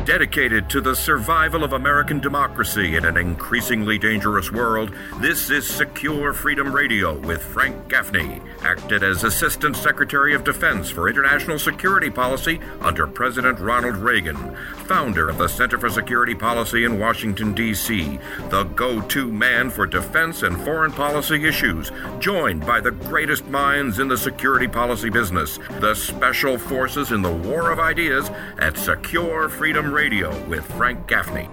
Dedicated to the survival of American democracy in an increasingly dangerous world, this is Secure Freedom Radio with Frank Gaffney, acted as Assistant Secretary of Defense for International Security Policy under President Ronald Reagan, founder of the Center for Security Policy in Washington, D.C., the go-to man for defense and foreign policy issues, joined by the greatest minds in the security policy business, the special forces in the war of ideas at Secure Freedom Radio with Frank Gaffney.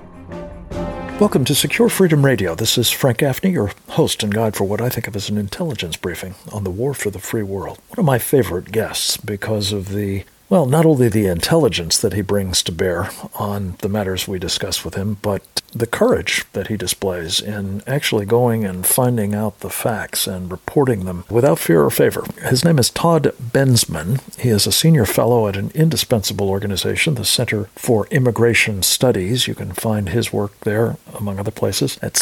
Welcome to Secure Freedom Radio. This is Frank Gaffney, your host and guide for what I think of as an intelligence briefing on the war for the free world. One of my favorite guests because of not only the intelligence that he brings to bear on the matters we discuss with him, but the courage that he displays in actually going and finding out the facts and reporting them without fear or favor. His name is Todd Bensman. He is a senior fellow at an indispensable organization, the Center for Immigration Studies. You can find his work there, among other places, at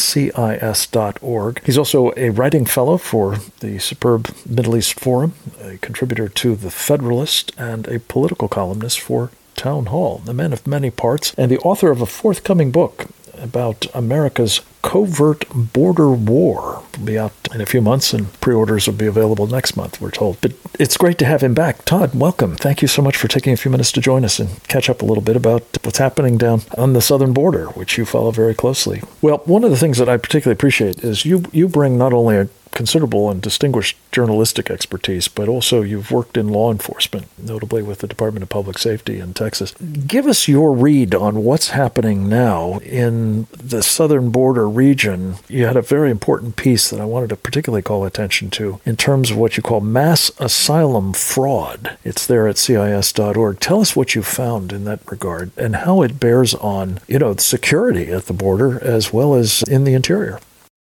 CIS.org. He's also a writing fellow for the superb Middle East Forum, a contributor to The Federalist, and a political columnist for Town Hall, a man of many parts, and the author of a forthcoming book about America's covert border war. It'll be out in a few months, and pre-orders will be available next month, we're told. But it's great to have him back. Todd, welcome. Thank you so much for taking a few minutes to join us and catch up a little bit about what's happening down on the southern border, which you follow very closely. Well, one of the things that I particularly appreciate is you bring not only a considerable and distinguished journalistic expertise, but also you've worked in law enforcement, notably with the Department of Public Safety in Texas. Give us your read on what's happening now in the southern border region. You had a very important piece that I wanted to particularly call attention to in terms of what you call mass asylum fraud. It's there at CIS.org. Tell us what you found in that regard and how it bears on, security at the border as well as in the interior.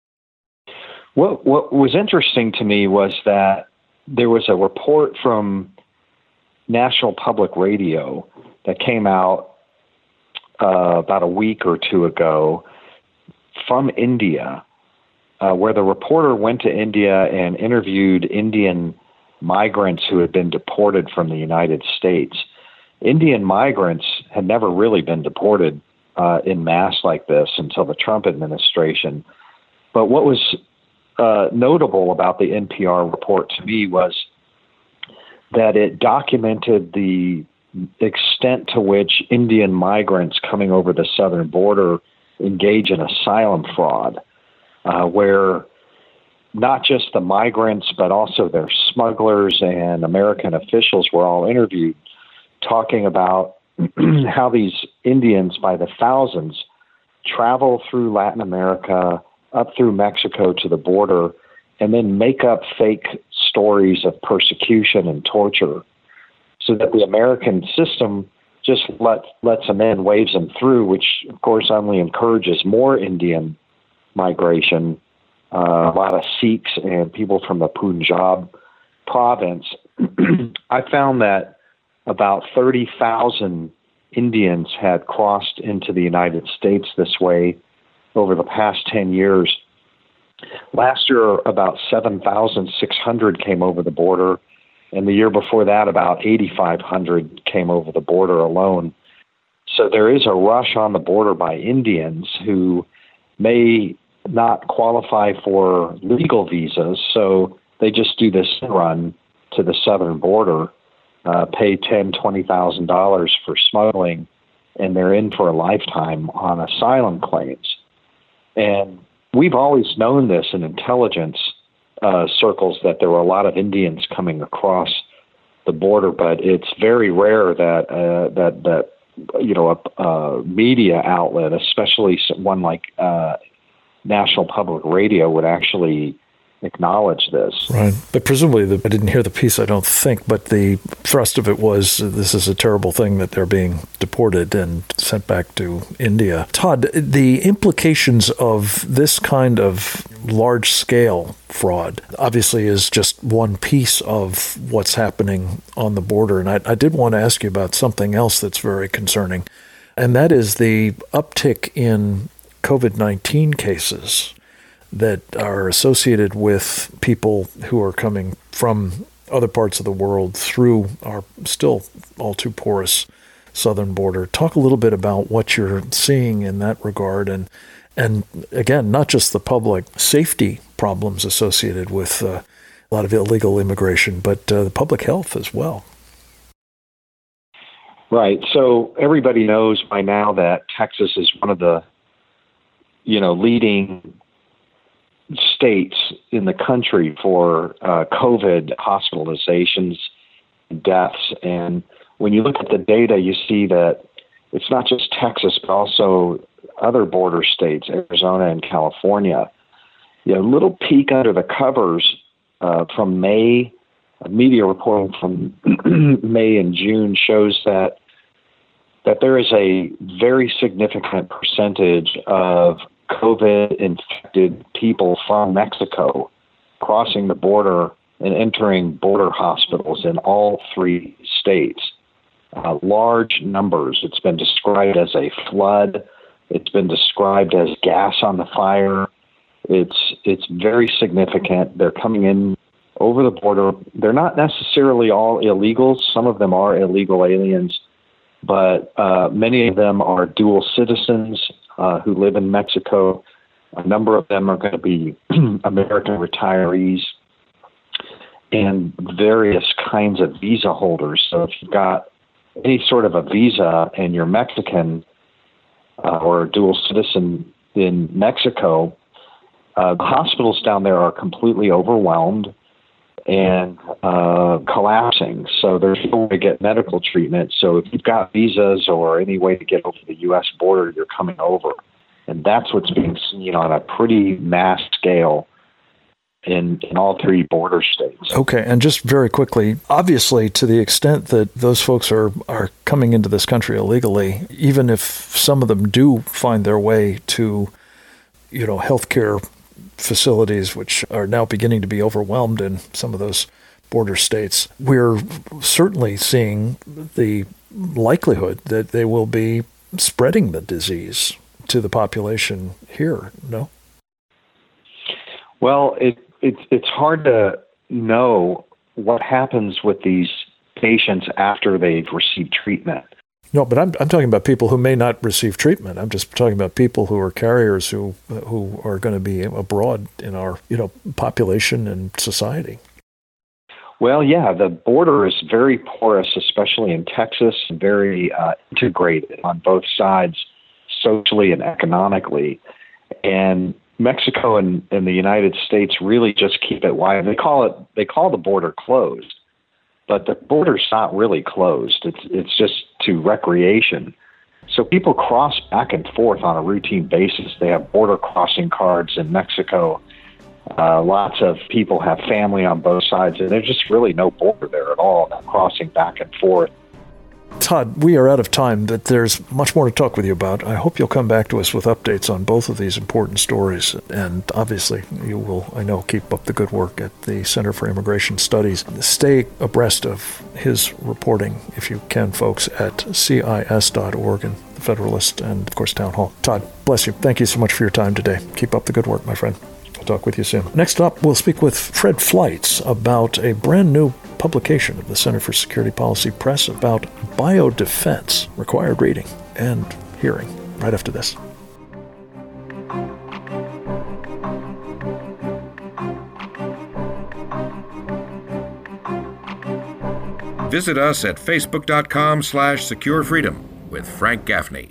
What was interesting to me was that there was a report from National Public Radio that came out about a week or two ago from India, where the reporter went to India and interviewed Indian migrants who had been deported from the United States. Indian migrants had never really been deported in mass like this until the Trump administration. But what was notable about the NPR report to me was that it documented the extent to which Indian migrants coming over the southern border engage in asylum fraud, where not just the migrants, but also their smugglers and American officials were all interviewed, talking about how these Indians by the thousands travel through Latin America, up through Mexico to the border, and then make up fake stories of persecution and torture so that the American system just lets them in, waves them through, which, of course, only encourages more Indian migration. A lot of Sikhs and people from the Punjab province. I found that about 30,000 Indians had crossed into the United States this way over the past 10 years. Last year, about 7,600 came over the border, and the year before that, about 8,500 came over the border alone. So there is a rush on the border by Indians who may not qualify for legal visas, so they just do this run to the southern border, pay $10,000, $20,000 for smuggling, and they're in for a lifetime on asylum claims. And we've always known this in intelligence circles that there were a lot of Indians coming across the border, but it's very rare that a media outlet, especially one like National Public Radio, would actually acknowledge this. Right. But presumably, I didn't hear the piece, I don't think, but the thrust of it was this is a terrible thing that they're being deported and sent back to India. Todd, the implications of this kind of large-scale fraud obviously is just one piece of what's happening on the border. And I did want to ask you about something else that's very concerning, and that is the uptick in COVID-19 cases that are associated with people who are coming from other parts of the world through our still all too porous southern border. Talk a little bit about what you're seeing in that regard, and again, not just the public safety problems associated with a lot of illegal immigration, but the public health as well. Right. So everybody knows by now that Texas is one of the, leading states in the country for COVID hospitalizations, deaths. And when you look at the data, you see that it's not just Texas, but also other border states, Arizona and California. A little peek under the covers from May, media reporting from May and June shows that there is a very significant percentage of COVID-infected people from Mexico crossing the border and entering border hospitals in all three states. Large numbers. It's been described as a flood. It's been described as gas on the fire. It's very significant. They're coming in over the border. They're not necessarily all illegals. Some of them are illegal aliens, but many of them are dual citizens who live in Mexico. A number of them are going to be American retirees and various kinds of visa holders. So if you've got any sort of a visa and you're Mexican or a dual citizen in Mexico, the hospitals down there are completely overwhelmed and collapsing. So there's no way to get medical treatment. So if you've got visas or any way to get over the U.S. border, you're coming over. And that's what's being seen on a pretty mass scale in all three border states. Okay, and just very quickly, obviously, to the extent that those folks are coming into this country illegally, even if some of them do find their way to, healthcare facilities, which are now beginning to be overwhelmed in some of those border states, we're certainly seeing the likelihood that they will be spreading the disease to the population here, no? Well, it's hard to know what happens with these patients after they've received treatment. No, but I'm talking about people who may not receive treatment. I'm just talking about people who are carriers who are going to be abroad in our population and society. Well, yeah, the border is very porous, especially in Texas, very integrated on both sides, socially and economically. And Mexico and the United States really just keep it wide. They call the border closed, but the border's not really closed. It's just to recreation. So people cross back and forth on a routine basis. They have border crossing cards in Mexico. Lots of people have family on both sides, and there's just really no border there at all, not crossing back and forth. Todd, we are out of time, but there's much more to talk with you about. I hope you'll come back to us with updates on both of these important stories. And obviously, you will, I know, keep up the good work at the Center for Immigration Studies. Stay abreast of his reporting, if you can, folks, at CIS.org and the Federalist and, of course, Town Hall. Todd, bless you. Thank you so much for your time today. Keep up the good work, my friend. I'll talk with you soon. Next up, we'll speak with Fred Fleitz about a brand new publication of the Center for Security Policy Press about biodefense, required reading and hearing, right after this. Visit us at facebook.com/securefreedom with Frank Gaffney.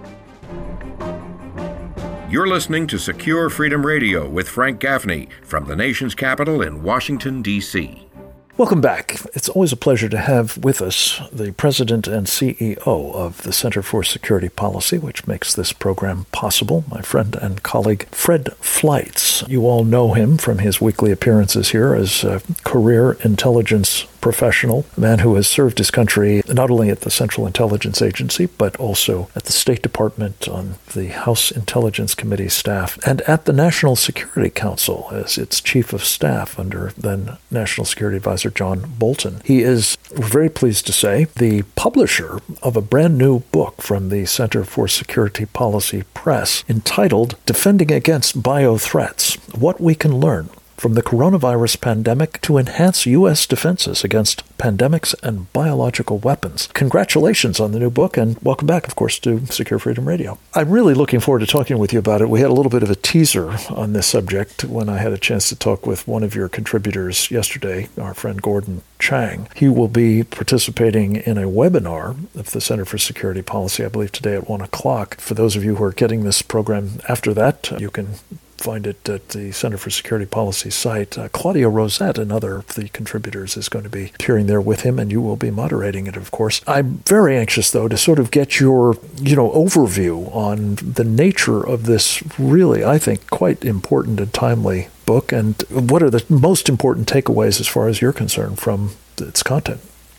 You're listening to Secure Freedom Radio with Frank Gaffney from the nation's capital in Washington, D.C. Welcome back. It's always a pleasure to have with us the President and CEO of the Center for Security Policy, which makes this program possible, my friend and colleague Fred Fleitz. You all know him from his weekly appearances here as a career intelligence professional, a man who has served his country not only at the Central Intelligence Agency, but also at the State Department on the House Intelligence Committee staff and at the National Security Council as its chief of staff under then National Security Advisor John Bolton. He is, we're very pleased to say, the publisher of a brand new book from the Center for Security Policy Press entitled Defending Against Bio Threats: What We Can Learn from the coronavirus pandemic to enhance U.S. defenses against pandemics and biological weapons. Congratulations on the new book, and welcome back, of course, to Secure Freedom Radio. I'm really looking forward to talking with you about it. We had a little bit of a teaser on this subject when I had a chance to talk with one of your contributors yesterday, our friend Gordon Chang. He will be participating in a webinar of the Center for Security Policy, I believe today at 1 o'clock. For those of you who are getting this program after that, you can find it at the Center for Security Policy site. Claudia Rosette, another of the contributors, is going to be appearing there with him, and you will be moderating it, of course. I'm very anxious, though, to sort of get your, overview on the nature of this really, I think, quite important and timely book, and what are the most important takeaways as far as you're concerned from its content.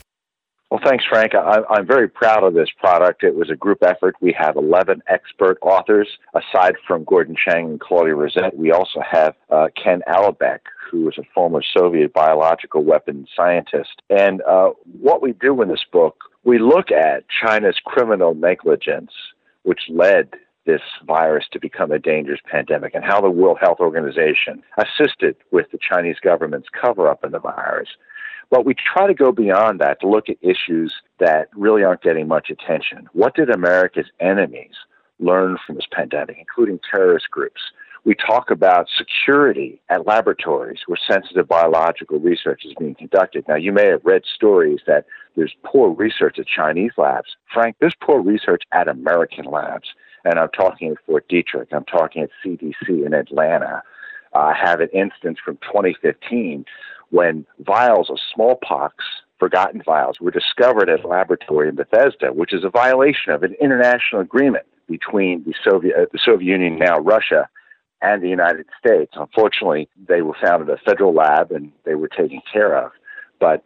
Well, thanks, Frank. I'm very proud of this product. It was a group effort. We have 11 expert authors. Aside from Gordon Chang and Claudia Rosette, we also have Ken Alibek, who is a former Soviet biological weapons scientist. And what we do in this book, we look at China's criminal negligence, which led this virus to become a dangerous pandemic, and how the World Health Organization assisted with the Chinese government's cover-up of the virus. But we try to go beyond that to look at issues that really aren't getting much attention. What did America's enemies learn from this pandemic, including terrorist groups? We talk about security at laboratories where sensitive biological research is being conducted. Now, you may have read stories that there's poor research at Chinese labs. Frank, there's poor research at American labs. And I'm talking at Fort Detrick. I'm talking at CDC in Atlanta. I have an instance from 2015 when vials of smallpox, forgotten vials, were discovered at a laboratory in Bethesda, which is a violation of an international agreement between the Soviet Union, now Russia, and the United States. Unfortunately, they were found at a federal lab and they were taken care of. But,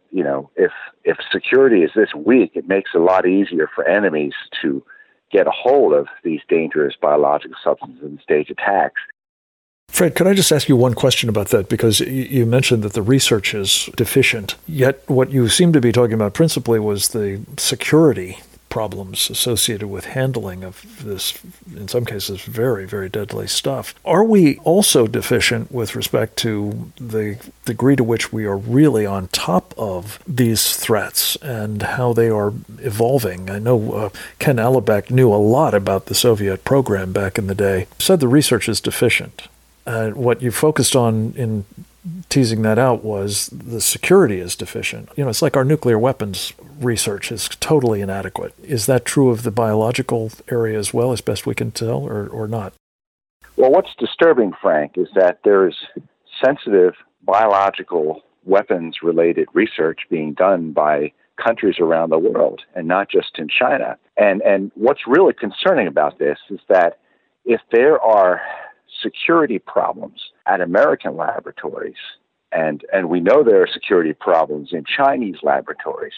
if security is this weak, it makes it a lot easier for enemies to get a hold of these dangerous biological substances and stage attacks. Fred, could I just ask you one question about that? Because you mentioned that the research is deficient, yet what you seem to be talking about principally was the security problems associated with handling of this, in some cases, very, very deadly stuff. Are we also deficient with respect to the degree to which we are really on top of these threats and how they are evolving? I know Ken Alibek knew a lot about the Soviet program back in the day. He said the research is deficient. What you focused on in teasing that out was the security is deficient. It's like our nuclear weapons research is totally inadequate. Is that true of the biological area as well, as best we can tell, or not? Well, what's disturbing, Frank, is that there's sensitive biological weapons-related research being done by countries around the world, and not just in China. And what's really concerning about this is that if there are security problems at American laboratories, and we know there are security problems in Chinese laboratories,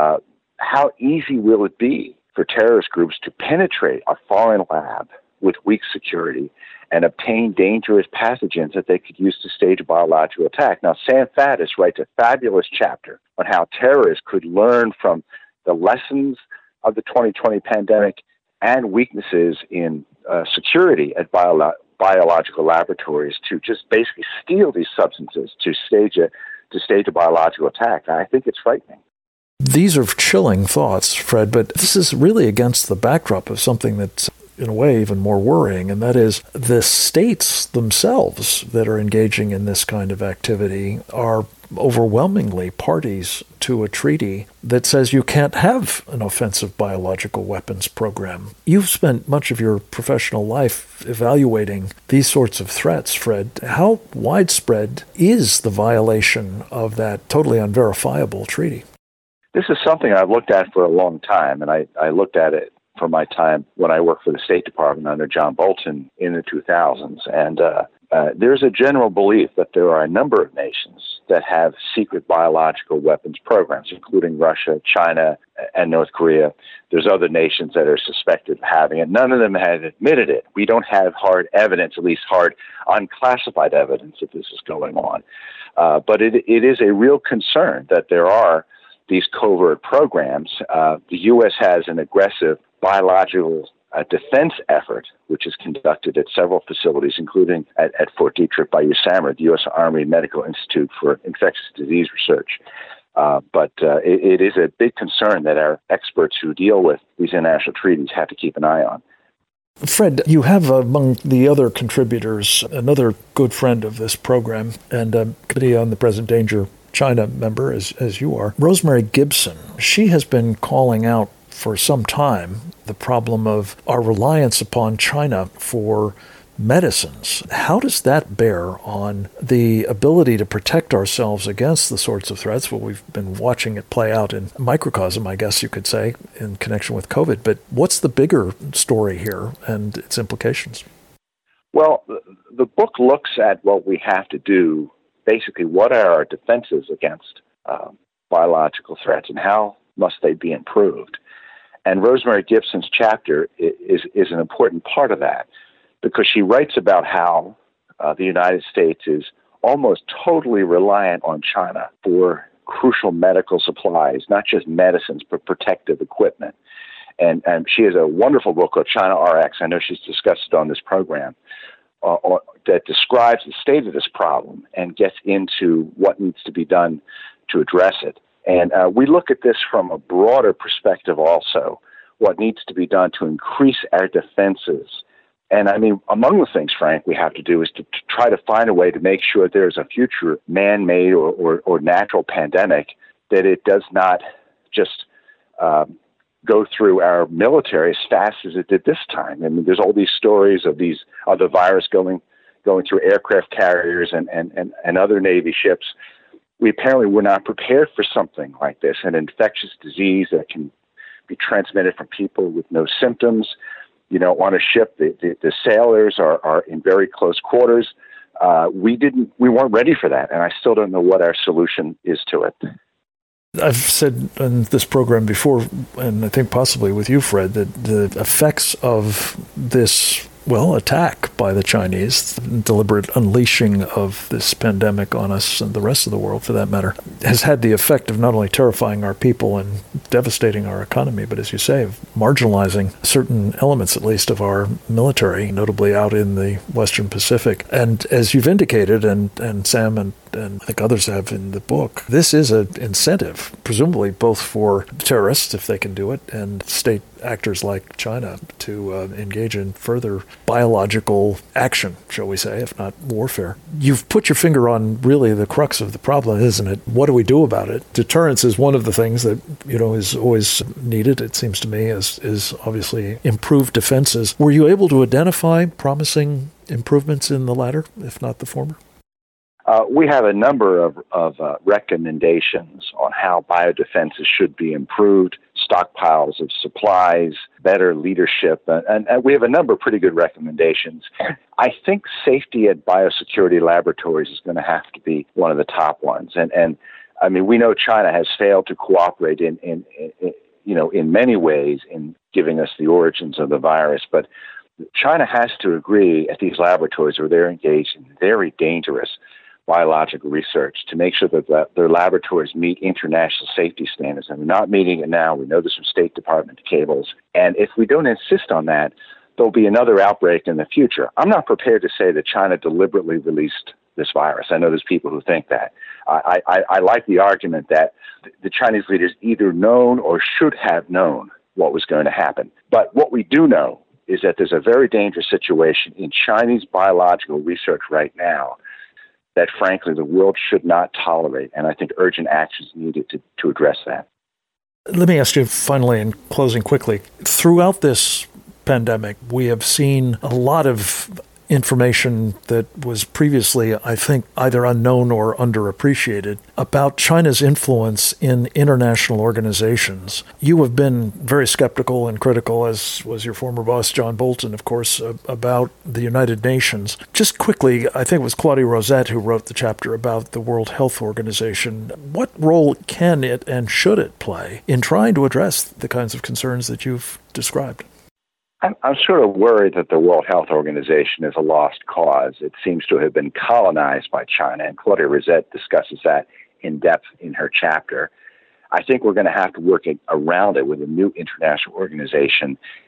how easy will it be for terrorist groups to penetrate a foreign lab with weak security and obtain dangerous pathogens that they could use to stage a biological attack? Now, Sam Faddis writes a fabulous chapter on how terrorists could learn from the lessons of the 2020 pandemic and weaknesses in security at biological laboratories to just basically steal these substances to stage a biological attack. I think it's frightening. These are chilling thoughts, Fred, but this is really against the backdrop of something that's, in a way, even more worrying, and that is the states themselves that are engaging in this kind of activity are overwhelmingly parties to a treaty that says you can't have an offensive biological weapons program. You've spent much of your professional life evaluating these sorts of threats, Fred. How widespread is the violation of that totally unverifiable treaty? This is something I've looked at for a long time, and I looked at it from my time when I worked for the State Department under John Bolton in the 2000s. And there's a general belief that there are a number of nations that have secret biological weapons programs, including Russia, China, and North Korea. There's other nations that are suspected of having it. None of them have admitted it. We don't have hard evidence, at least hard unclassified evidence that this is going on. But it is a real concern that there are these covert programs. The U.S. has an aggressive biological a defense effort, which is conducted at several facilities, including at Fort Detrick by USAMR, the U.S. Army Medical Institute for Infectious Disease Research. But it is a big concern that our experts who deal with these international treaties have to keep an eye on. Fred, you have among the other contributors another good friend of this program and a Committee on the Present Danger China member, as you are, Rosemary Gibson. She has been calling out for some time the problem of our reliance upon China for medicines. How does that bear on the ability to protect ourselves against the sorts of threats? Well, we've been watching it play out in microcosm, I guess you could say, in connection with COVID. But what's the bigger story here and its implications? Well, the book looks at what we have to do, basically what are our defenses against biological threats and how must they be improved. And Rosemary Gibson's chapter is an important part of that, because she writes about how the United States is almost totally reliant on China for crucial medical supplies, not just medicines, but protective equipment. And she has a wonderful book called China RX. I know she's discussed it on this program, that describes the state of this problem and gets into what needs to be done to address it. And we look at this from a broader perspective also, what needs to be done to increase our defenses. And I mean, among the things, Frank, we have to do is to try to find a way to make sure there's a future man-made or natural pandemic, that it does not just go through our military as fast as it did this time. I mean, there's all these stories of the virus going through aircraft carriers and other Navy ships. We apparently were not prepared for something like this, an infectious disease that can be transmitted from people with no symptoms. You know, on a ship, the sailors are in very close quarters. We weren't ready for that, and I still don't know what our solution is to it. I've said in this program before, and I think possibly with you, Fred, that the effects of this attack by the Chinese, deliberate unleashing of this pandemic on us and the rest of the world, for that matter, has had the effect of not only terrifying our people and devastating our economy, but, as you say, of marginalizing certain elements, at least, of our military, notably out in the Western Pacific. And as you've indicated, and Sam and I think others have in the book, this is an incentive, presumably both for terrorists, if they can do it, and state actors like China to engage in further biological action, shall we say, if not warfare. You've put your finger on really the crux of the problem, isn't it? What do we do about it? Deterrence is one of the things that, is always needed, it seems to me, is obviously improved defenses. Were you able to identify promising improvements in the latter, if not the former? We have a number of recommendations on how biodefenses should be improved, stockpiles of supplies, better leadership, and we have a number of pretty good recommendations. I think safety at biosecurity laboratories is going to have to be one of the top ones. And I mean, we know China has failed to cooperate in many ways in giving us the origins of the virus, but China has to agree at these laboratories where they're engaged in very dangerous biological research to make sure that their laboratories meet international safety standards. And we're not meeting it now. We know this from State Department cables. And if we don't insist on that, there'll be another outbreak in the future. I'm not prepared to say that China deliberately released this virus. I know there's people who think that. I like the argument that the Chinese leaders either known or should have known what was going to happen. But what we do know is that there's a very dangerous situation in Chinese biological research right now that, frankly, the world should not tolerate. And I think urgent action is needed to address that. Let me ask you finally, in closing quickly, throughout this pandemic, we have seen a lot of information that was previously, I think, either unknown or underappreciated about China's influence in international organizations. You have been very skeptical and critical, as was your former boss, John Bolton, of course, about the United Nations. Just quickly, I think it was Claudia Rosette who wrote the chapter about the World Health Organization. What role can it and should it play in trying to address the kinds of concerns that you've described? I'm sort of worried that the World Health Organization is a lost cause. It seems to have been colonized by China, and Claudia Rosette discusses that in depth in her chapter. I think we're going to have to work around it with a new international organization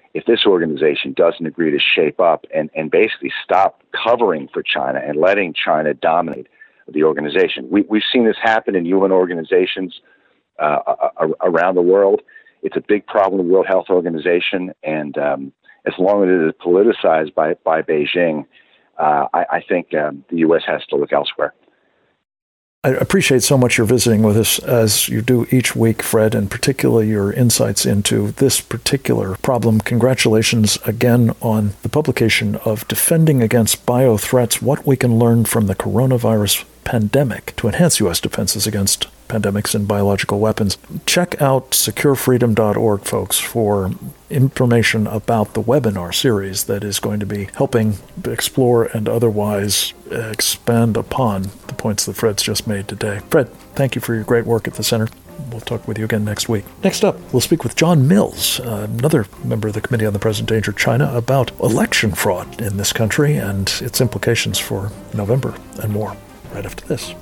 if this organization doesn't agree to shape up and basically stop covering for China and letting China dominate the organization. We've seen this happen in UN organizations around the world. It's a big problem in the World Health Organization, and as long as it is politicized by Beijing, I think the U.S. has to look elsewhere. I appreciate so much your visiting with us as you do each week, Fred, and particularly your insights into this particular problem. Congratulations again on the publication of Defending Against Biothreats, What We Can Learn from the Coronavirus Pandemic to Enhance U.S. Defenses Against Pandemics and Biological Weapons. Check out securefreedom.org, folks, for information about the webinar series that is going to be helping explore and otherwise expand upon the points that Fred's just made today. Fred, thank you for your great work at the Center. We'll talk with you again next week. Next up, we'll speak with John Mills, another member of the Committee on the Present Danger China, about election fraud in this country and its implications for November and more, right after this.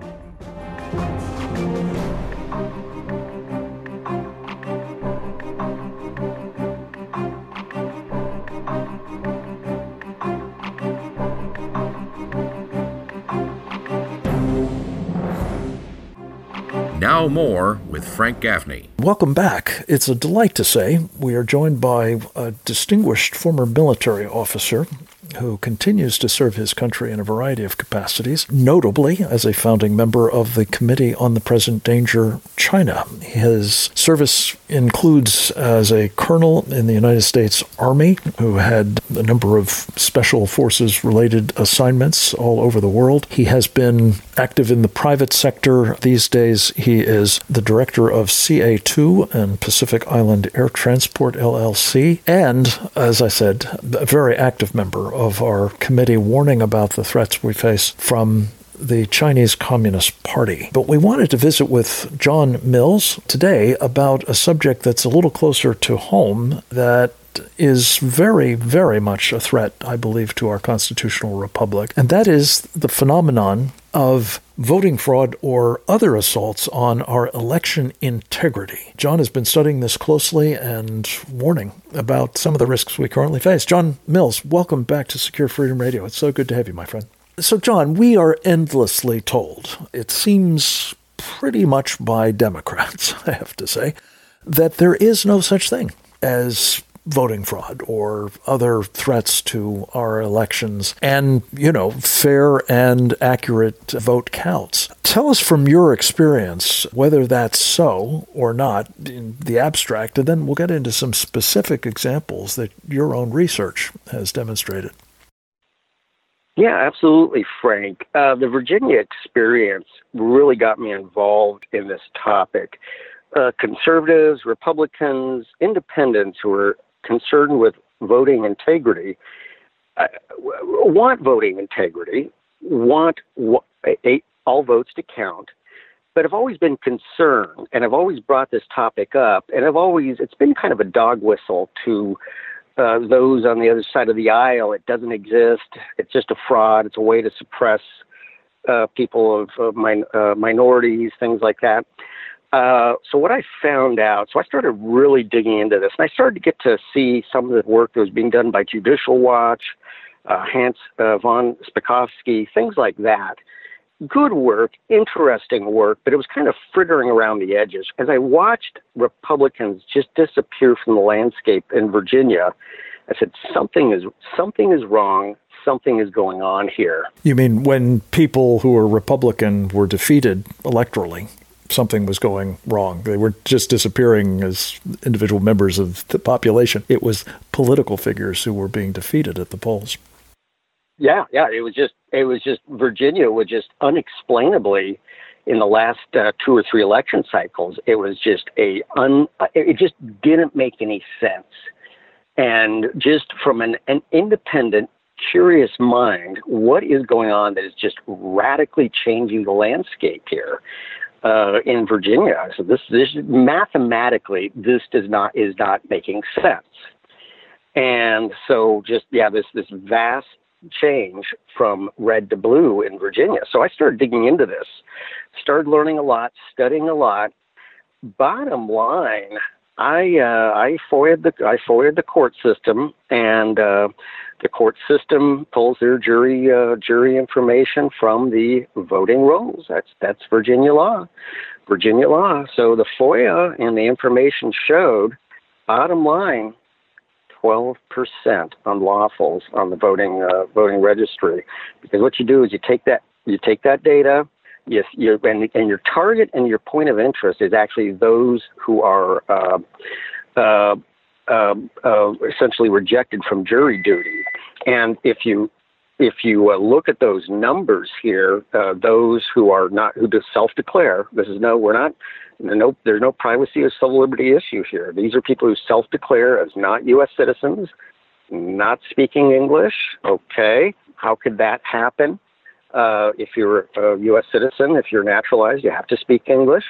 Now more with Frank Gaffney. Welcome back. It's a delight to say we are joined by a distinguished former military officer who continues to serve his country in a variety of capacities, notably as a founding member of the Committee on the Present Danger China. His service includes as a colonel in the United States Army, who had a number of special forces-related assignments all over the world. He has been active in the private sector. These days, he is the director of CA2 and Pacific Island Air Transport, LLC, and, as I said, a very active member of our committee warning about the threats we face from the Chinese Communist Party. But we wanted to visit with John Mills today about a subject that's a little closer to home that is very, very much a threat, I believe, to our constitutional republic, and that is the phenomenon of voting fraud or other assaults on our election integrity. John has been studying this closely and warning about some of the risks we currently face. John Mills, welcome back to Secure Freedom Radio. It's so good to have you, my friend. So, John, we are endlessly told, it seems pretty much by Democrats, I have to say, that there is no such thing as voting fraud or other threats to our elections and, fair and accurate vote counts. Tell us from your experience whether that's so or not in the abstract, and then we'll get into some specific examples that your own research has demonstrated. Yeah, absolutely, Frank. The Virginia experience really got me involved in this topic. Conservatives, Republicans, independents who are concerned with voting integrity want voting integrity, want all votes to count, but I've always been concerned, and I've always brought this topic up, and it's been kind of a dog whistle to those on the other side of the aisle. It doesn't exist. It's just a fraud. It's a way to suppress people of minorities, things like that. So what I found out, I started really digging into this, and I started to get to see some of the work that was being done by Judicial Watch, Hans von Spakovsky, things like that. Good work, interesting work, but it was kind of frittering around the edges. As I watched Republicans just disappear from the landscape in Virginia, I said, something is wrong. Something is going on here. You mean when people who were Republican were defeated electorally? Something was going wrong. They were just disappearing as individual members of the population. It was political figures who were being defeated at the polls. Yeah. It was just Virginia was just unexplainably in the last 2 or 3 election cycles. It was just it just didn't make any sense. And just from an independent, curious mind, what is going on that is just radically changing the landscape here? In Virginia. So this mathematically, this is not making sense. And so this vast change from red to blue in Virginia. So I started digging into this, started learning a lot, studying a lot. Bottom line, I FOIA'd the court system, and the court system pulls their jury information from the voting rolls. That's Virginia law. So the FOIA and the information showed, bottom line, 12% unlawfuls on the voting registry. Because what you do is you take that data. Yes, and your target and your point of interest is actually those who are essentially rejected from jury duty. And if you look at those numbers here, those who just self-declare, there's no privacy or civil liberty issue here. These are people who self-declare as not U.S. citizens, not speaking English. Okay, how could that happen? If you're a U.S. citizen, if you're naturalized, you have to speak English.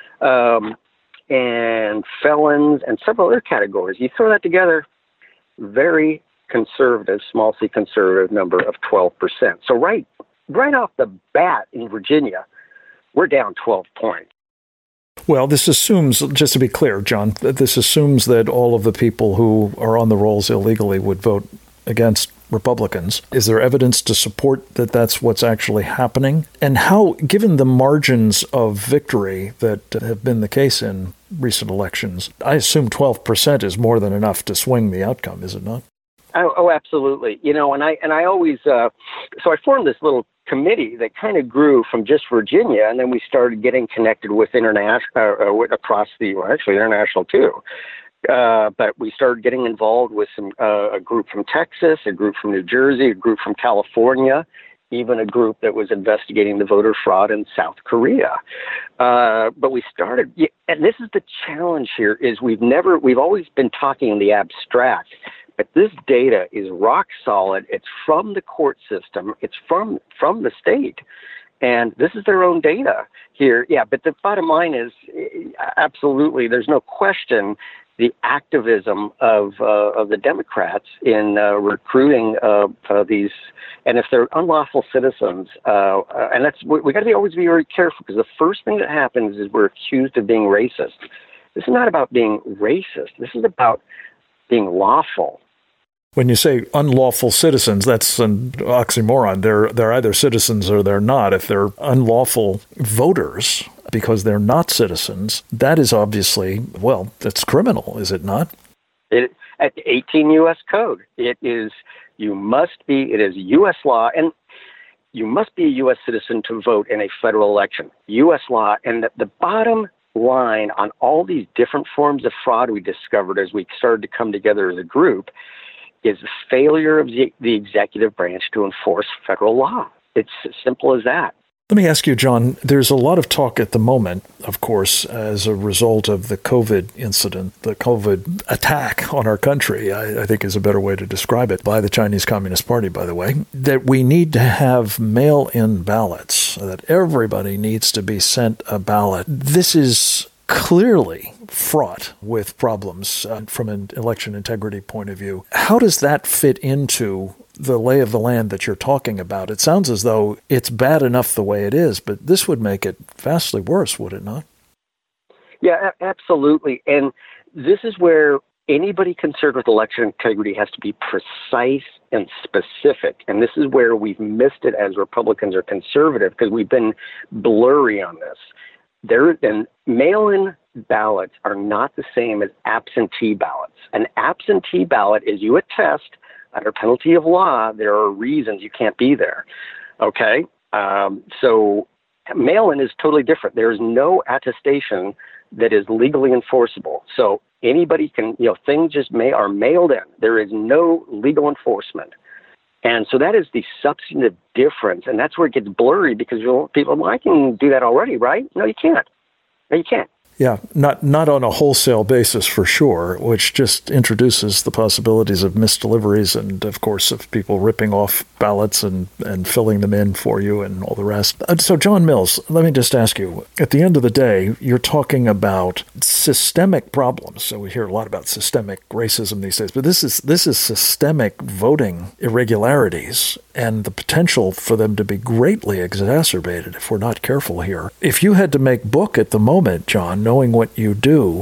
And felons and several other categories. You throw that together, very conservative, small c conservative number of 12%. So right off the bat in Virginia, we're down 12 points. Well, this assumes, just to be clear, John, this assumes that all of the people who are on the rolls illegally would vote against Republicans. Is there evidence to support that that's what's actually happening? And how, given the margins of victory that have been the case in recent elections, I assume 12% is more than enough to swing the outcome, is it not? Oh, absolutely. And I always, so I formed this little committee that kind of grew from just Virginia, and then we started getting connected with international, across international too. But we started getting involved with a group from Texas, a group from New Jersey, a group from California, even a group that was investigating the voter fraud in South Korea. But we started, and this is the challenge here, is we've always been talking in the abstract, but this data is rock solid. It's from the court system. It's from the state. And this is their own data here. Yeah, but the bottom line is, absolutely, there's no question the activism of the Democrats in recruiting these, and if they're unlawful citizens, and we got to always be very careful, because the first thing that happens is we're accused of being racist. This is not about being racist. This is about being lawful. When you say unlawful citizens, that's an oxymoron. They're either citizens or they're not. If they're unlawful voters because they're not citizens, that is obviously, that's criminal, is it not? At the 18 U.S. Code, it is U.S. law, and you must be a U.S. citizen to vote in a federal election. U.S. law, and the bottom line on all these different forms of fraud we discovered as we started to come together as a group is the failure of the executive branch to enforce federal law. It's as simple as that. Let me ask you, John, there's a lot of talk at the moment, of course, as a result of the COVID incident, the COVID attack on our country, I think is a better way to describe it, by the Chinese Communist Party, by the way, that we need to have mail-in ballots, that everybody needs to be sent a ballot. This is clearly fraught with problems from an election integrity point of view. How does that fit into the lay of the land that you're talking about? It sounds as though it's bad enough the way it is, but this would make it vastly worse, would it not? Yeah, absolutely. And this is where anybody concerned with election integrity has to be precise and specific. And this is where we've missed it as Republicans or conservative, because we've been blurry on this. And mail-in ballots are not the same as absentee ballots. An absentee ballot is you attest under penalty of law, there are reasons you can't be there. Okay? So mail-in is totally different. There is no attestation that is legally enforceable. So anybody can, things just are mailed in. There is no legal enforcement. And so that is the substantive difference. And that's where it gets blurry, because people, I can do that already, right? No, you can't. No, you can't. Yeah, not on a wholesale basis for sure, which just introduces the possibilities of misdeliveries and, of course, of people ripping off ballots and filling them in for you and all the rest. So, John Mills, let me just ask you, at the end of the day, you're talking about systemic problems. So we hear a lot about systemic racism these days, but this is systemic voting irregularities and the potential for them to be greatly exacerbated if we're not careful here. If you had to make book at the moment, John, knowing what you do,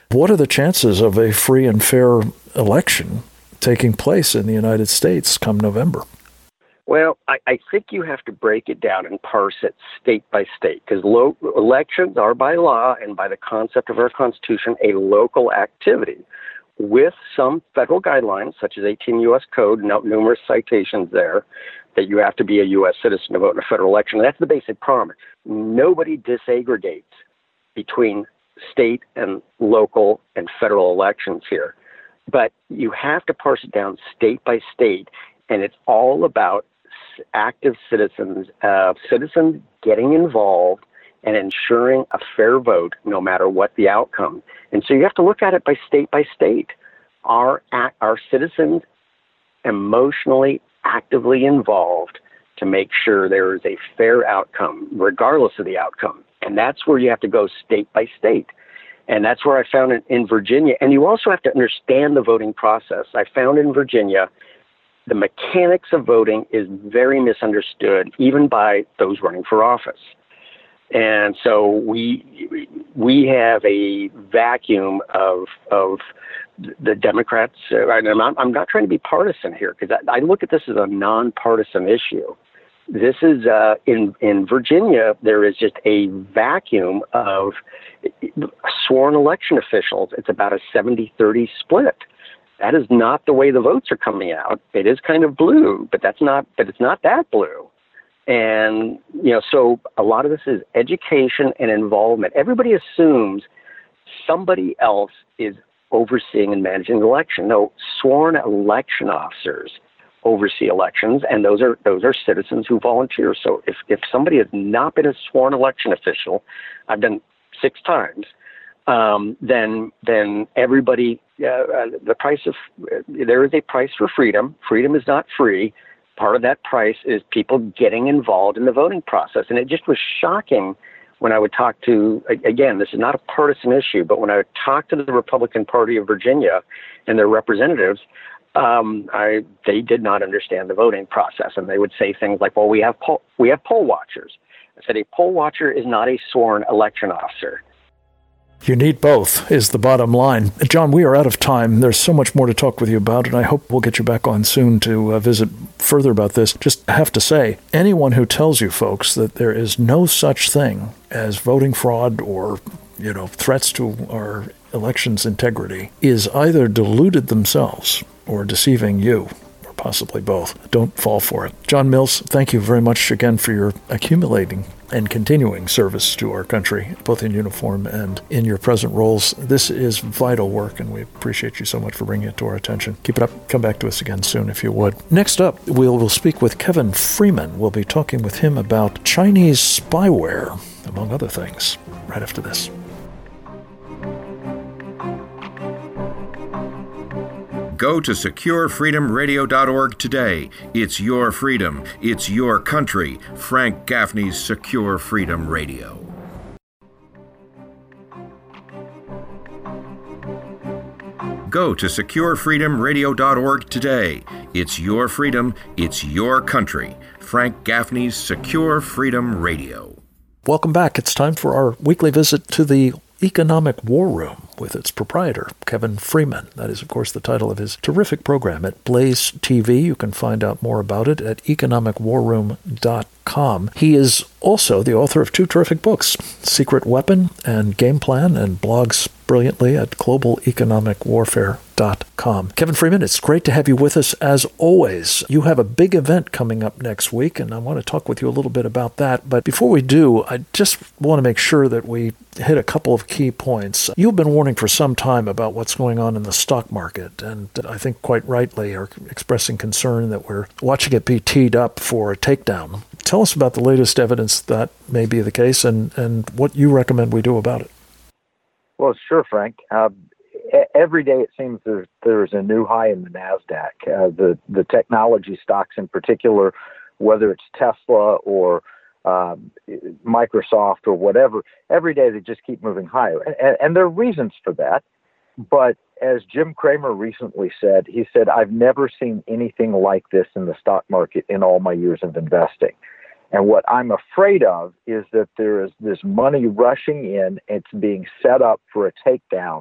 What are the chances of a free and fair election taking place in the United States come November? Well, I think you have to break it down and parse it state by state, because elections are by law and by the concept of our Constitution a local activity with some federal guidelines, such as 18 U.S. Code, numerous citations there, that you have to be a U.S. citizen to vote in a federal election. That's the basic promise. Nobody disaggregates between state and local and federal elections here. But you have to parse it down state by state, and it's all about active citizens, citizens getting involved and ensuring a fair vote no matter what the outcome. And so you have to look at it by state. Are citizens emotionally, actively involved to make sure there is a fair outcome, regardless of the outcome? And that's where you have to go state by state. And that's where I found it in Virginia. And you also have to understand the voting process. I found in Virginia, the mechanics of voting is very misunderstood, even by those running for office. And so we have a vacuum of the Democrats. I'm not trying to be partisan here, because I look at this as a nonpartisan issue. This is in Virginia, there is just a vacuum of sworn election officials. It's about a 70-30 split. That is not the way the votes are coming out. It is kind of blue, but it's not that blue. And, so a lot of this is education and involvement. Everybody assumes somebody else is overseeing and managing the election. No, sworn election officers oversee elections, and those are citizens who volunteer. So if somebody has not been a sworn election official, I've done 6 times, then everybody, there is a price for freedom. Freedom is not free. Part of that price is people getting involved in the voting process. And it just was shocking when I would talk to, again, this is not a partisan issue, but when I would talk to the Republican Party of Virginia and their representatives, they did not understand the voting process. And they would say things like, well, we have poll watchers. I said, a poll watcher is not a sworn election officer. You need both, is the bottom line. John, we are out of time. There's so much more to talk with you about, and I hope we'll get you back on soon to visit further about this. Just have to say, anyone who tells you, folks, that there is no such thing as voting fraud or, threats to our election's integrity is either deluded themselves or deceiving you, or possibly both. Don't fall for it. John Mills, thank you very much again for your accumulating and continuing service to our country, both in uniform and in your present roles. This is vital work, and we appreciate you so much for bringing it to our attention. Keep it up. Come back to us again soon if you would. Next up, we'll speak with Kevin Freeman. We'll be talking with him about Chinese spyware, among other things, right after this. Go to securefreedomradio.org today. It's your freedom. It's your country. Frank Gaffney's Secure Freedom Radio. Go to securefreedomradio.org today. It's your freedom. It's your country. Frank Gaffney's Secure Freedom Radio. Welcome back. It's time for our weekly visit to the Economic War Room with its proprietor, Kevin Freeman. That is, of course, the title of his terrific program at Blaze TV. You can find out more about it at economicwarroom.com. He is also the author of 2 terrific books, Secret Weapon and Game Plan, and blogs brilliantly at globaleconomicwarfare.com. Kevin Freeman, it's great to have you with us as always. You have a big event coming up next week, and I want to talk with you a little bit about that. But before we do, I just want to make sure that we hit a couple of key points. You've been warning for some time about what's going on in the stock market, and I think quite rightly are expressing concern that we're watching it be teed up for a takedown. Tell us about the latest evidence that may be the case and what you recommend we do about it. Well, sure, Frank. Every day it seems there's a new high in the NASDAQ. The technology stocks in particular, whether it's Tesla or Microsoft or whatever, every day they just keep moving higher. And there are reasons for that. But as Jim Cramer recently said, he said, I've never seen anything like this in the stock market in all my years of investing. And what I'm afraid of is that there is this money rushing in. It's being set up for a takedown.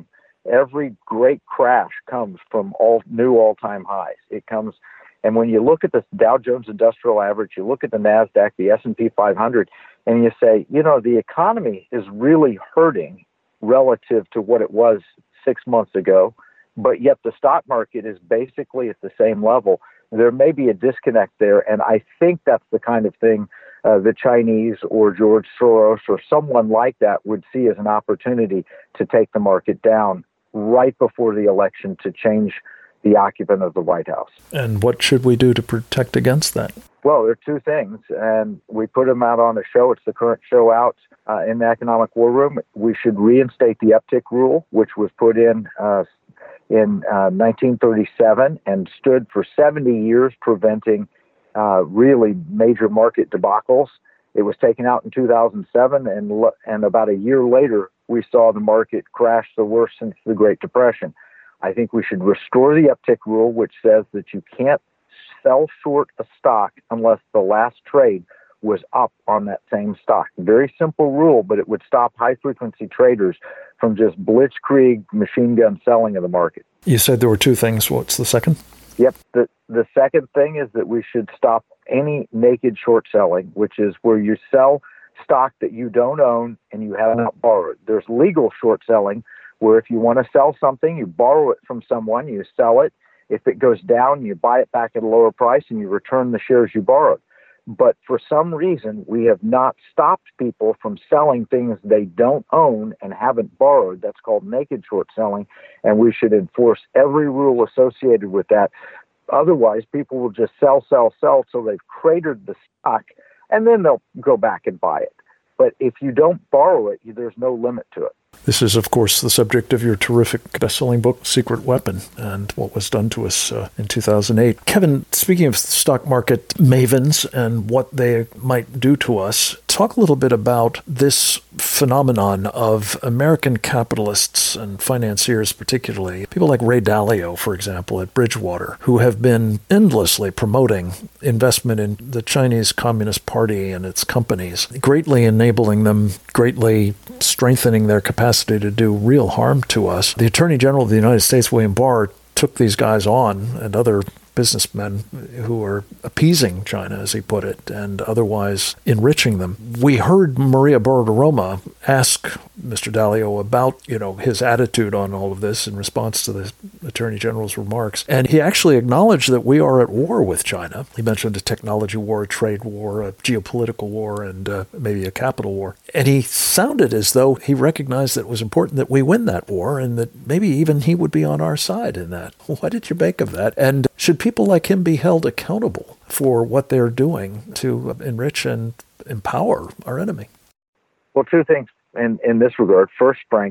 Every great crash comes from all-time highs. It comes, and when you look at the Dow Jones Industrial Average, you look at the NASDAQ, the S&P 500, and you say, the economy is really hurting relative to what it was 6 months ago, but yet the stock market is basically at the same level. There may be a disconnect there, and I think that's the kind of thing the Chinese or George Soros or someone like that would see as an opportunity to take the market down right before the election to change the occupant of the White House. And what should we do to protect against that? Well, there are two things, and we put them out on a show. It's the current show out in the Economic War Room. We should reinstate the uptick rule, which was put in 1937 and stood for 70 years preventing really major market debacles. It was taken out in 2007, and about a year later, we saw the market crash the worst since the Great Depression. I think we should restore the uptick rule, which says that you can't sell short a stock unless the last trade was up on that same stock. Very simple rule, but it would stop high-frequency traders from just blitzkrieg machine gun selling of the market. You said there were two things. What's the second? Yep. The second thing is that we should stop any naked short selling, which is where you sell stock that you don't own and you have not borrowed. There's legal short selling, where if you want to sell something, you borrow it from someone, you sell it. If it goes down, you buy it back at a lower price and you return the shares you borrowed. But for some reason, we have not stopped people from selling things they don't own and haven't borrowed. That's called naked short selling, and we should enforce every rule associated with that. Otherwise, people will just sell till they've cratered the stock, and then they'll go back and buy it. But if you don't borrow it, there's no limit to it. This is, of course, the subject of your terrific best-selling book, Secret Weapon, and what was done to us in 2008. Kevin, speaking of stock market mavens and what they might do to us, talk a little bit about this phenomenon of American capitalists and financiers particularly, people like Ray Dalio, for example, at Bridgewater, who have been endlessly promoting investment in the Chinese Communist Party and its companies, greatly enabling them, greatly strengthening their capacity to do real harm to us. The Attorney General of the United States, William Barr, took these guys on and other businessmen who are appeasing China, as he put it, and otherwise enriching them. We heard Maria Bartiromo ask Mr. Dalio about, his attitude on all of this in response to the Attorney General's remarks. And he actually acknowledged that we are at war with China. He mentioned a technology war, a trade war, a geopolitical war, and maybe a capital war. And he sounded as though he recognized that it was important that we win that war and that maybe even he would be on our side in that. What did you make of that? And should people like him be held accountable for what they're doing to enrich and empower our enemy? Well, two things in this regard. First, Frank,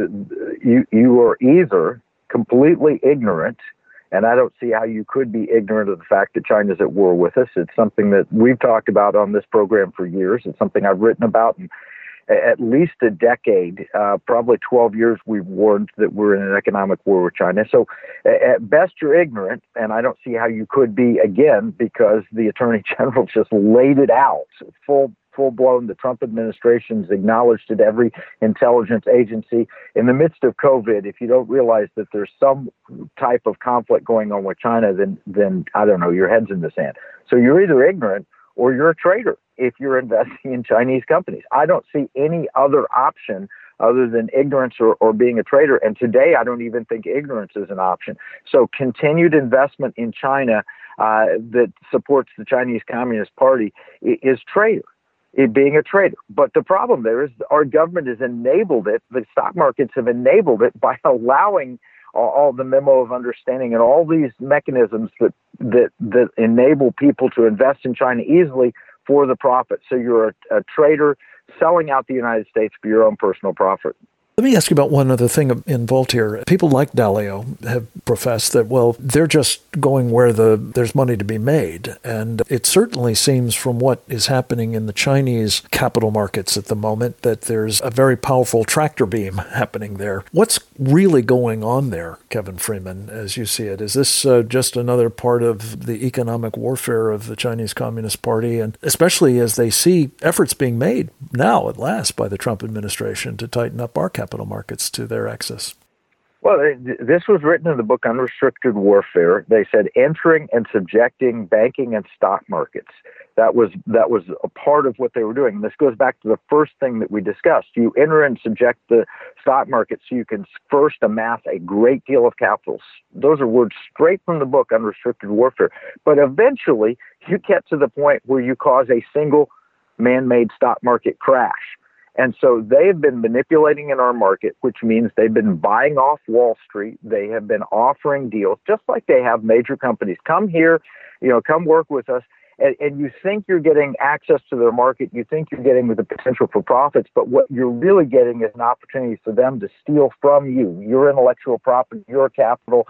you are either completely ignorant, and I don't see how you could be ignorant of the fact that China's at war with us. It's something that we've talked about on this program for years. It's something I've written about in at least a decade, probably 12 years, we've warned that we're in an economic war with China. So at best, you're ignorant, and I don't see how you could be, again, because the Attorney General just laid it out full-blown. The Trump administration's acknowledged it, every intelligence agency. In the midst of COVID, if you don't realize that there's some type of conflict going on with China, then I don't know, your head's in the sand. So you're either ignorant or you're a traitor if you're investing in Chinese companies. I don't see any other option other than ignorance or being a traitor. And today, I don't even think ignorance is an option. So continued investment in China that supports the Chinese Communist Party is traitor. It being a traitor. But the problem there is our government has enabled it. The stock markets have enabled it by allowing all the memo of understanding and all these mechanisms that enable people to invest in China easily for the profit. So you're a traitor selling out the United States for your own personal profit. Let me ask you about one other thing involved here. People like Dalio have professed that, well, they're just going where there's money to be made. And it certainly seems from what is happening in the Chinese capital markets at the moment that there's a very powerful tractor beam happening there. What's really going on there, Kevin Freeman, as you see it? Is this just another part of the economic warfare of the Chinese Communist Party? And especially as they see efforts being made now at last by the Trump administration to tighten up our capital markets to their access? Well, this was written in the book Unrestricted Warfare. They said entering and subjecting banking and stock markets. That was a part of what they were doing. And this goes back to the first thing that we discussed. You enter and subject the stock market so you can first amass a great deal of capital. Those are words straight from the book Unrestricted Warfare. But eventually, you get to the point where you cause a single man-made stock market crash. And so they've been manipulating in our market, which means they've been buying off Wall Street. They have been offering deals, just like they have major companies. Come here, come work with us. And you think you're getting access to their market. You think you're getting the potential for profits. But what you're really getting is an opportunity for them to steal from you, your intellectual property, your capital,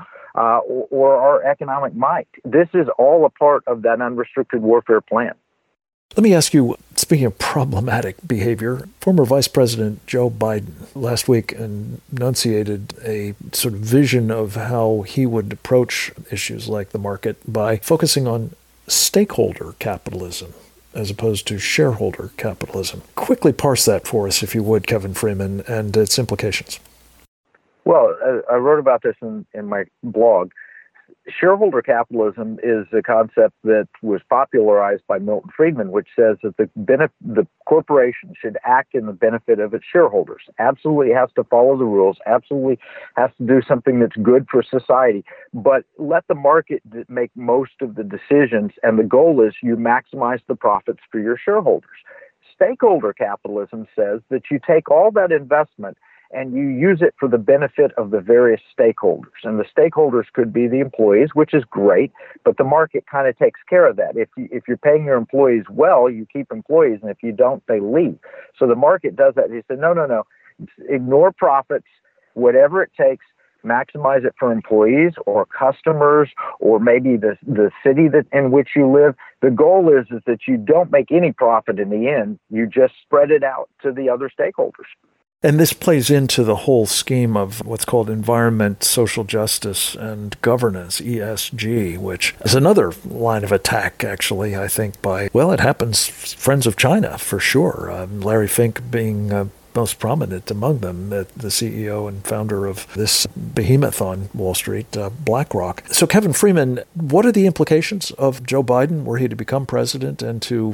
or our economic might. This is all a part of that unrestricted warfare plan. Let me ask you, speaking of problematic behavior, former Vice President Joe Biden last week enunciated a sort of vision of how he would approach issues like the market by focusing on stakeholder capitalism as opposed to shareholder capitalism. Quickly parse that for us, if you would, Kevin Freeman, and its implications. Well, I wrote about this in my blog. Shareholder capitalism is a concept that was popularized by Milton Friedman, which says that the corporation should act in the benefit of its shareholders. Absolutely has to follow the rules, absolutely has to do something that's good for society, but let the market make most of the decisions, and the goal is you maximize the profits for your shareholders. Stakeholder capitalism says that you take all that investment and you use it for the benefit of the various stakeholders. And the stakeholders could be the employees, which is great, but the market kind of takes care of that. If you're paying your employees well, you keep employees, and if you don't, they leave. So the market does that. He said, no, ignore profits, whatever it takes, maximize it for employees or customers or maybe the city in which you live. The goal is that you don't make any profit in the end. You just spread it out to the other stakeholders. And this plays into the whole scheme of what's called environment, social justice, and governance, ESG, which is another line of attack, actually, I think, it happens, friends of China, for sure. Larry Fink being most prominent among them, the CEO and founder of this behemoth on Wall Street, BlackRock. So, Kevin Freeman, what are the implications of Joe Biden, were he to become president and to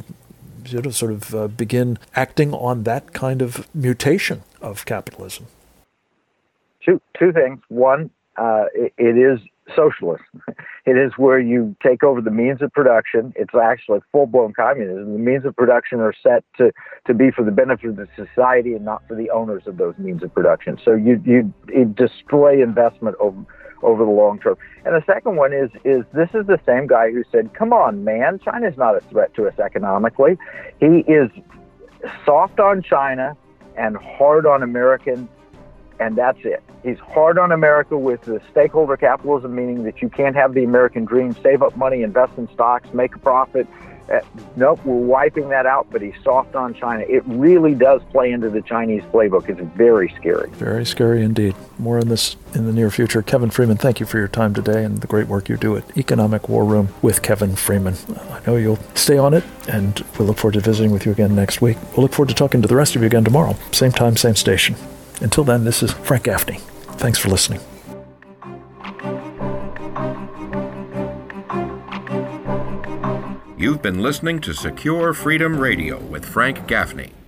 begin acting on that kind of mutation of capitalism? Two things. One, it is socialist. It is where you take over the means of production. It's actually full-blown communism. The means of production are set to be for the benefit of the society and not for the owners of those means of production. So you destroy investment over the long term. And the second one is this is the same guy who said, come on, man, China's not a threat to us economically. He is soft on China and hard on American, and that's it. He's hard on America with the stakeholder capitalism, meaning that you can't have the American dream, save up money, invest in stocks, make a profit. Nope, we're wiping that out, but he's soft on China. It really does play into the Chinese playbook. It's very scary. Very scary indeed. More on this in the near future. Kevin Freeman, thank you for your time today and the great work you do at Economic War Room with Kevin Freeman. I know you'll stay on it, and we'll look forward to visiting with you again next week. We'll look forward to talking to the rest of you again tomorrow. Same time, same station. Until then, this is Frank Gaffney. Thanks for listening. You've been listening to Secure Freedom Radio with Frank Gaffney.